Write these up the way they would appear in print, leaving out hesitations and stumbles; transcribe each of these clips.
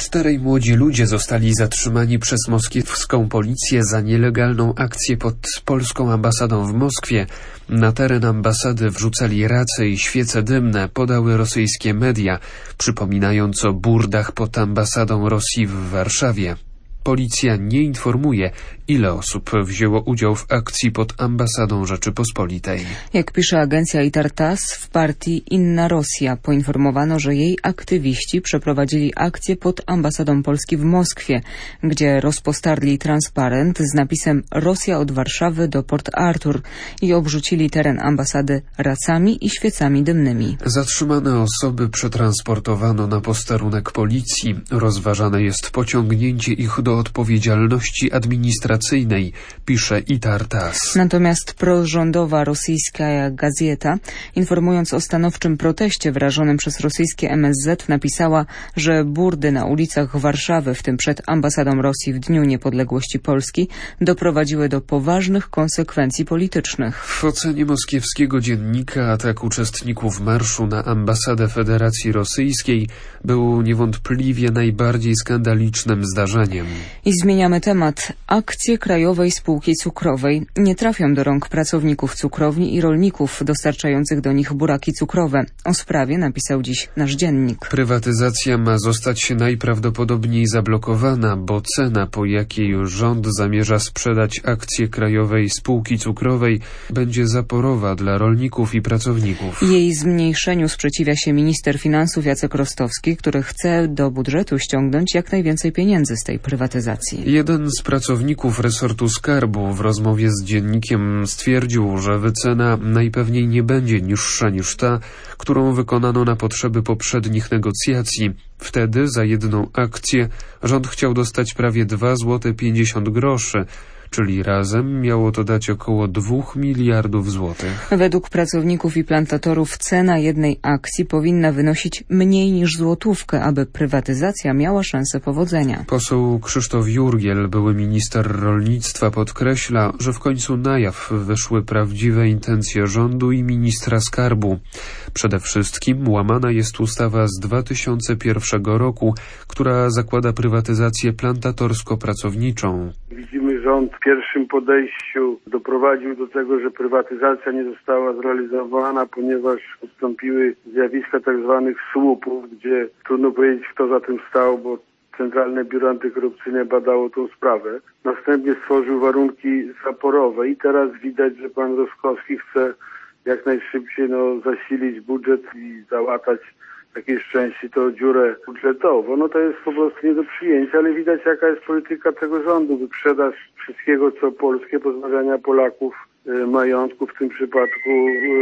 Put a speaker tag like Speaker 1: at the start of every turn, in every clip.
Speaker 1: 4 młodzi ludzie zostali zatrzymani przez moskiewską policję za nielegalną akcję pod polską ambasadą w Moskwie. Na teren ambasady wrzucali race i świece dymne, podały rosyjskie media, przypominając o burdach pod ambasadą Rosji w Warszawie. Policja nie informuje, ile osób wzięło udział w akcji pod ambasadą Rzeczypospolitej.
Speaker 2: Jak pisze agencja ITAR-TASS, w partii Inna Rosja poinformowano, że jej aktywiści przeprowadzili akcję pod ambasadą Polski w Moskwie, gdzie rozpostarli transparent z napisem Rosja od Warszawy do Port Arthur i obrzucili teren ambasady racami i świecami dymnymi.
Speaker 1: Zatrzymane osoby przetransportowano na posterunek policji. Rozważane jest pociągnięcie ich do odpowiedzialności administracyjnej, pisze ITAR-TASS.
Speaker 2: Natomiast prorządowa rosyjska Gazeta, informując o stanowczym proteście wyrażonym przez rosyjskie MSZ, napisała, że burdy na ulicach Warszawy, w tym przed ambasadą Rosji w Dniu Niepodległości Polski, doprowadziły do poważnych konsekwencji politycznych.
Speaker 1: W ocenie moskiewskiego dziennika atak uczestników marszu na ambasadę Federacji Rosyjskiej był niewątpliwie najbardziej skandalicznym zdarzeniem.
Speaker 2: I zmieniamy temat. Akcje Krajowej Spółki Cukrowej nie trafią do rąk pracowników cukrowni i rolników dostarczających do nich buraki cukrowe. O sprawie napisał dziś nasz dziennik.
Speaker 1: Prywatyzacja ma zostać najprawdopodobniej zablokowana, bo cena, po jakiej rząd zamierza sprzedać akcje Krajowej Spółki Cukrowej, będzie zaporowa dla rolników i pracowników.
Speaker 2: Jej zmniejszeniu sprzeciwia się minister finansów Jacek Rostowski, który chce do budżetu ściągnąć jak najwięcej pieniędzy z tej prywatyzacji.
Speaker 1: Jeden z pracowników resortu skarbu w rozmowie z dziennikiem stwierdził, że wycena najpewniej nie będzie niższa niż ta, którą wykonano na potrzeby poprzednich negocjacji. Wtedy za jedną akcję rząd chciał dostać prawie 2,50 zł, czyli razem miało to dać około 2 miliardów złotych.
Speaker 2: Według pracowników i plantatorów cena jednej akcji powinna wynosić mniej niż złotówkę, aby prywatyzacja miała szansę powodzenia.
Speaker 1: Poseł Krzysztof Jurgiel, były minister rolnictwa, podkreśla, że w końcu na jaw wyszły prawdziwe intencje rządu i ministra skarbu. Przede wszystkim łamana jest ustawa z 2001 roku, która zakłada prywatyzację plantatorsko-pracowniczą.
Speaker 3: Widzimy, rząd w pierwszym podejściu doprowadził do tego, że prywatyzacja nie została zrealizowana, ponieważ ustąpiły zjawiska tak zwanych słupów, gdzie trudno powiedzieć, kto za tym stał, bo Centralne Biuro Antykorupcyjne badało tą sprawę. Następnie stworzył warunki zaporowe i teraz widać, że pan Rostkowski chce jak najszybciej zasilić budżet i załatać w jakiejś części tą dziurę budżetową. To jest po prostu nie do przyjęcia, ale widać, jaka jest polityka tego rządu. Wyprzedaż wszystkiego, co polskie, pozbawiania Polaków majątku, w tym przypadku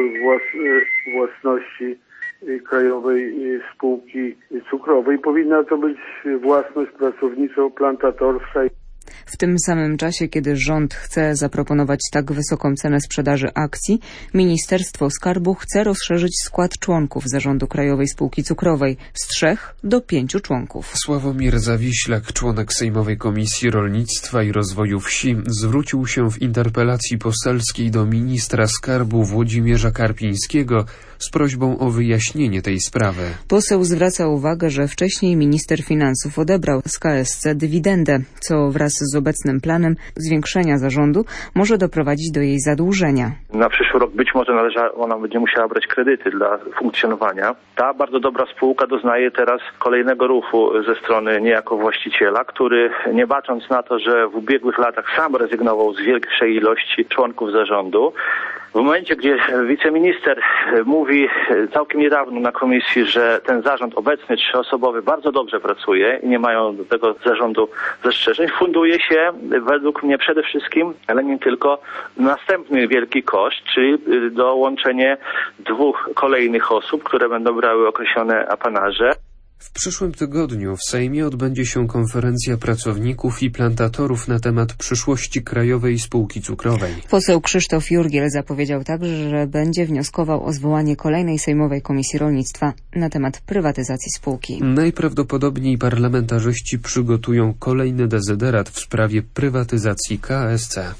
Speaker 3: własności Krajowej Spółki Cukrowej. Powinna to być własność pracowniczo-plantatorska.
Speaker 2: W tym samym czasie, kiedy rząd chce zaproponować tak wysoką cenę sprzedaży akcji, Ministerstwo Skarbu chce rozszerzyć skład członków Zarządu Krajowej Spółki Cukrowej z 3 do 5 członków.
Speaker 1: Sławomir Zawiślak, członek Sejmowej Komisji Rolnictwa i Rozwoju Wsi, zwrócił się w interpelacji poselskiej do ministra skarbu Włodzimierza Karpińskiego z prośbą o wyjaśnienie tej sprawy.
Speaker 2: Poseł zwraca uwagę, że wcześniej minister finansów odebrał z KSC dywidendę, co wraz z obecnym planem zwiększenia zarządu może doprowadzić do jej zadłużenia.
Speaker 4: Na przyszły rok być może ona będzie musiała brać kredyty dla funkcjonowania. Ta bardzo dobra spółka doznaje teraz kolejnego ruchu ze strony niejako właściciela, który nie bacząc na to, że w ubiegłych latach sam rezygnował z większej ilości członków zarządu, w momencie, gdzie wiceminister mówi całkiem niedawno na komisji, że ten zarząd obecny 3-osobowy bardzo dobrze pracuje i nie mają do tego zarządu zastrzeżeń, funduje się według mnie przede wszystkim, ale nie tylko, następny wielki koszt, czyli dołączenie 2 kolejnych osób, które będą brały określone apanaże.
Speaker 1: W przyszłym tygodniu w Sejmie odbędzie się konferencja pracowników i plantatorów na temat przyszłości Krajowej Spółki Cukrowej.
Speaker 2: Poseł Krzysztof Jurgiel zapowiedział także, że będzie wnioskował o zwołanie kolejnej Sejmowej Komisji Rolnictwa na temat prywatyzacji spółki.
Speaker 1: Najprawdopodobniej parlamentarzyści przygotują kolejny dezyderat w sprawie prywatyzacji KSC.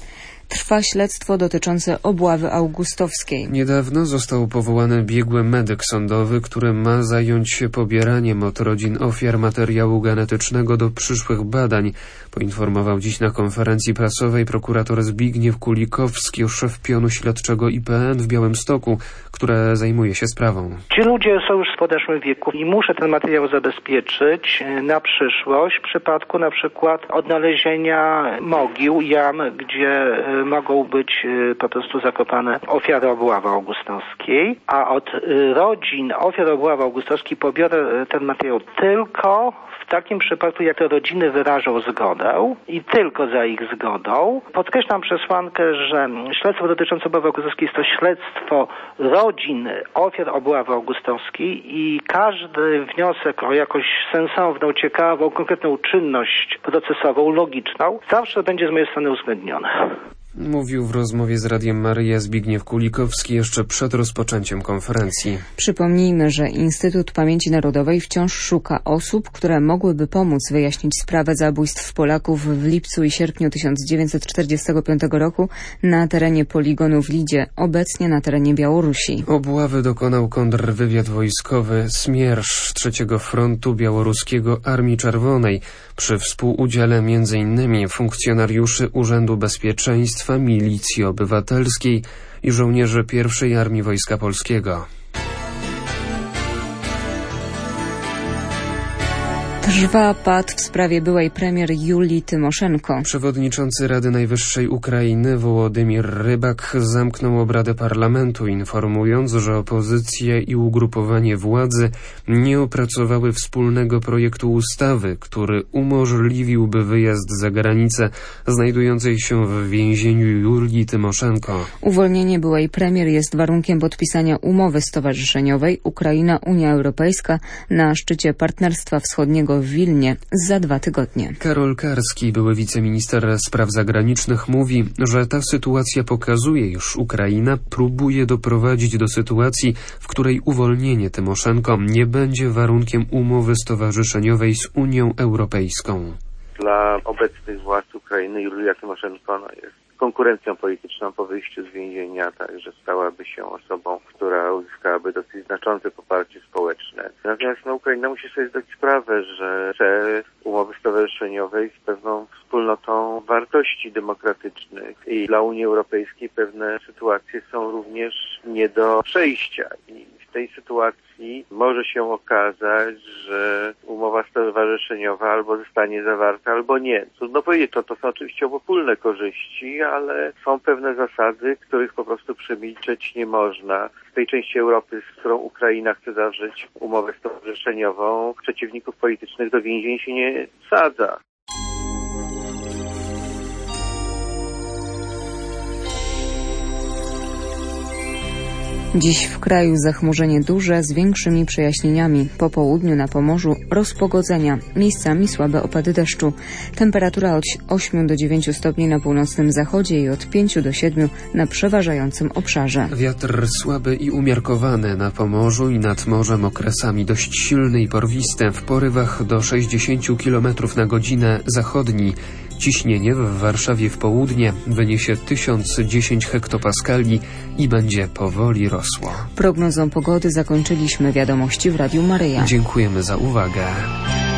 Speaker 2: Trwa śledztwo dotyczące obławy augustowskiej.
Speaker 1: Niedawno został powołany biegły medyk sądowy, który ma zająć się pobieraniem od rodzin ofiar materiału genetycznego do przyszłych badań. Poinformował dziś na konferencji prasowej prokurator Zbigniew Kulikowski, szef pionu śledczego IPN w Białymstoku, które zajmuje się sprawą.
Speaker 5: Ci ludzie są już w podeszłym wieku i muszę ten materiał zabezpieczyć na przyszłość w przypadku na przykład odnalezienia mogił, jam, gdzie mogą być po prostu zakopane ofiary obławy augustowskiej, a od rodzin ofiar obławy augustowskiej pobiorę ten materiał tylko w takim przypadku, jak te rodziny wyrażą zgodę i tylko za ich zgodą. Podkreślam przesłankę, że śledztwo dotyczące obławy augustowskiej jest to śledztwo rodzin ofiar obławy augustowskiej i każdy wniosek o jakąś sensowną, ciekawą, konkretną czynność procesową, logiczną, zawsze będzie z mojej strony uwzględniony.
Speaker 1: Mówił w rozmowie z Radiem Maryja Zbigniew Kulikowski jeszcze przed rozpoczęciem konferencji.
Speaker 2: Przypomnijmy, że Instytut Pamięci Narodowej wciąż szuka osób, które mogłyby pomóc wyjaśnić sprawę zabójstw Polaków w lipcu i sierpniu 1945 roku na terenie poligonu w Lidzie, obecnie na terenie Białorusi.
Speaker 1: Obławy dokonał kontrwywiad wojskowy Smiersz III Frontu Białoruskiego Armii Czerwonej przy współudziale m.in. funkcjonariuszy Urzędu Bezpieczeństwa, Milicji Obywatelskiej i żołnierzy I Armii Wojska Polskiego.
Speaker 2: Trwa pad w sprawie byłej premier Julii Tymoszenko.
Speaker 1: Przewodniczący Rady Najwyższej Ukrainy Wołodymir Rybak zamknął obrady parlamentu, informując, że opozycja i ugrupowanie władzy nie opracowały wspólnego projektu ustawy, który umożliwiłby wyjazd za granicę znajdującej się w więzieniu Julii Tymoszenko.
Speaker 2: Uwolnienie byłej premier jest warunkiem podpisania umowy stowarzyszeniowej Ukraina-Unia Europejska na szczycie Partnerstwa Wschodniego w Wilnie za 2 tygodnie.
Speaker 1: Karol Karski, były wiceminister spraw zagranicznych, mówi, że ta sytuacja pokazuje, iż Ukraina próbuje doprowadzić do sytuacji, w której uwolnienie Tymoszenko nie będzie warunkiem umowy stowarzyszeniowej z Unią Europejską.
Speaker 6: Dla obecnych władz Ukrainy Julia Tymoszenko jest konkurencją polityczną po wyjściu z więzienia, także stałaby się osobą, która uzyskałaby dosyć znaczące poparcie społeczne. Natomiast Ukraina musi sobie zdać sprawę, że chce umowy stowarzyszeniowej z pewną wspólnotą wartości demokratycznych i dla Unii Europejskiej pewne sytuacje są również nie do przejścia. I w tej sytuacji może się okazać, że umowa stowarzyszeniowa albo zostanie zawarta, albo nie. Trudno powiedzieć, to są oczywiście obopólne korzyści, ale są pewne zasady, których po prostu przemilczeć nie można. W tej części Europy, z którą Ukraina chce zawrzeć umowę stowarzyszeniową, przeciwników politycznych do więzień się nie wsadza.
Speaker 2: Dziś w kraju zachmurzenie duże z większymi przejaśnieniami. Po południu na Pomorzu rozpogodzenia, miejscami słabe opady deszczu. Temperatura od 8 do 9 stopni na północnym zachodzie i od 5 do 7 na przeważającym obszarze.
Speaker 1: Wiatr słaby i umiarkowany na Pomorzu i nad morzem, okresami dość silny i porwisty, w porywach do 60 km na godzinę zachodni. Ciśnienie w Warszawie w południe wyniesie 1010 hektopaskali i będzie powoli rosło.
Speaker 2: Prognozą pogody zakończyliśmy. Wiadomości w Radiu Maryja.
Speaker 1: Dziękujemy za uwagę.